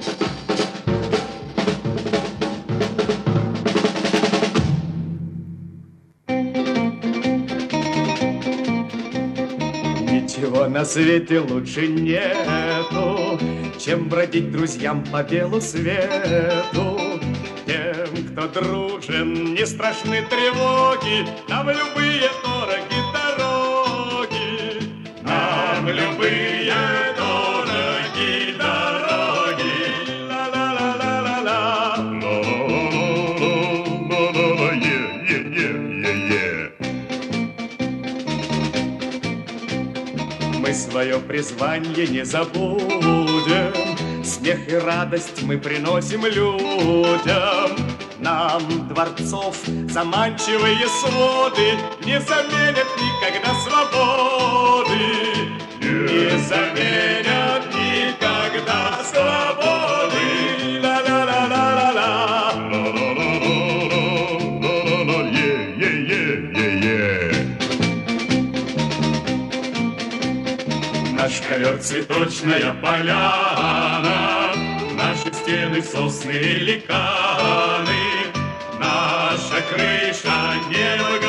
Ничего на свете лучше нету, чем бродить друзьям по белу свету. Тем, кто дружен, не страшны тревоги, нам любые дороги дороги. Нам любые дороги дороги. Ла-ла-ла-ла-ла-ла. Ла-ла-ла-ла-ла-ла-ла. Мы свое призвание не забудем, смех и радость мы приносим людям. Нам дворцов заманчивые своды не заменят никогда свободы. Не заменят никогда свободы. Ла-ла-ла-ла-ла-ла. Ла-ла-ла-ла-ла-ла-ла. Е-е-е-е-е. Наш ковер цветочная поляна, наши стены сосны и ликаны, наша крыша небо